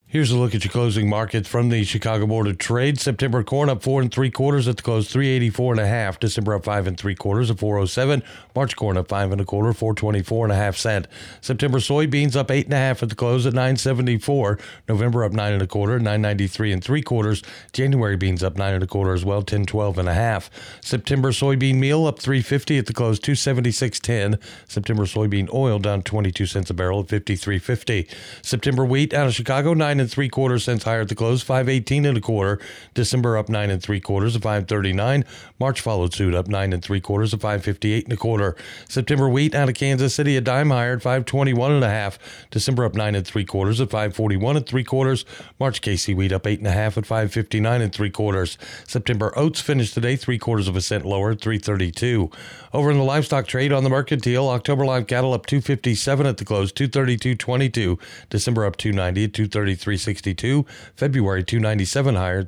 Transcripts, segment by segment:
Here's a look at your closing markets from the Chicago Board of Trade. September corn up 4 3/4 at the close, 384.5. December up 5 3/4 at 407. March corn up 5 1/4, 424.5 cents. September soybeans up 8.5 at the close at 974. November up 9 1/4, 993 3/4. January beans up 9 1/4 as well, 1012.5. September soybean meal up 350 at the close, 276.10. September soybean oil down 22 cents a barrel at 53.50. September wheat out of Chicago 9 3/4 cents higher at the close, 518 1/4. December up 9 3/4 at 539. March followed suit up 9 3/4 at 558 1/4. September wheat out of Kansas City a dime higher at 521.5. December up 9 3/4 at 541 3/4. March KC wheat up 8.5 at 559 3/4. September oats finished today 3/4 cent lower at 332. Over in the livestock trade on the mercantile, October live cattle up 257 at the close, 232.22. December up 290 at 233.62. February 297 higher,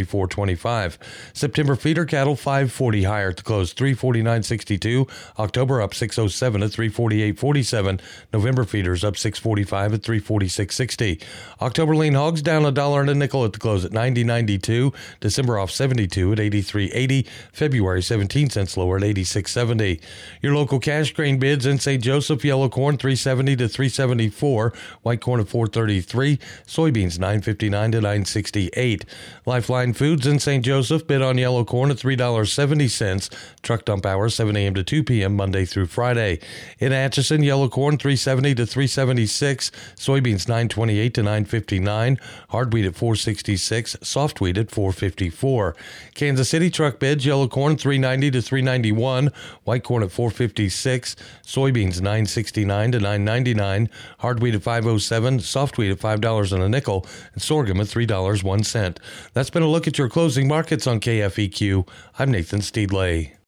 234.25. September feeder cattle 540 higher at the close, 349.62. October up 607 at 348.47. November feeders up 645 at 346.60. October lean hogs down $1 and a nickel at the close at 90.92. December off 72 at 83.80. February 17 cents lower at 86.70. Your local cash grain bids in St. Joseph: yellow corn 370 to 374, white corn at 433, soybeans 959 to 968. Lifeline Foods in St. Joseph bid on yellow corn at $3.70. Truck dump hours 7 a.m. to 2 p.m. Monday through Friday. In Atchison, yellow corn 370 to 376, soybeans 928 to 959, hard wheat at 466, soft wheat at 454. Kansas City truck bids: yellow corn 390 to 391, white corn at 456, soybeans 969 to 999, hard wheat at 507, soft wheat at $5 and a nickel, and sorghum at $3.01. That's been a look at your closing markets on KFEQ. I'm Nathan Steedley.